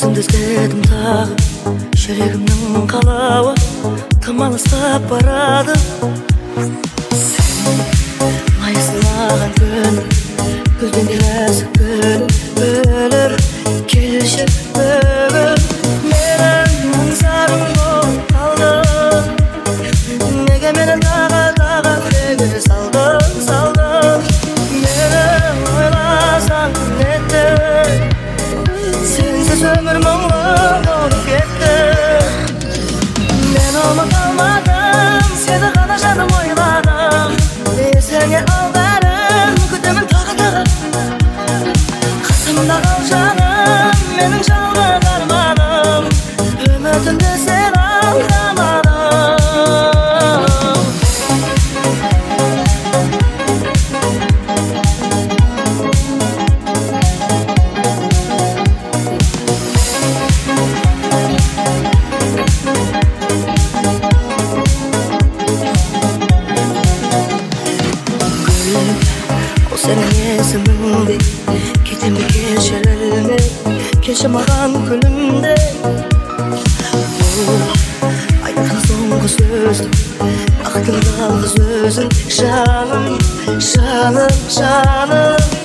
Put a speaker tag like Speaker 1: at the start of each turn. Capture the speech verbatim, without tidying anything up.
Speaker 1: Өзіңді іздедім тағы, жүрегімнің қалауы тым алыстап барады. Сен майысылаған күн, гүлден де нәзік гүл, бөліп келші бүгін. Менің аңсарым болып қалды, неге мені тағы тағы неге салдың, салдың. Мені ойласаң нетті, сенсіз өмір мұңлы болып кетті. Мен ұмыта алмадым, сені ғана жаным ойладым. Есіңе ал бәрін, күтемін тағы тағы. Қасымда қал жаным, менің жалғыз арманым. Үмітімді сен алдамадың. Senin есіміңде кетем бе кешірілме, келші маған күлімде. Бұл айтқан соңғы сөзім, бақытың жалғыз өзің. Жаным, жаным, жаным.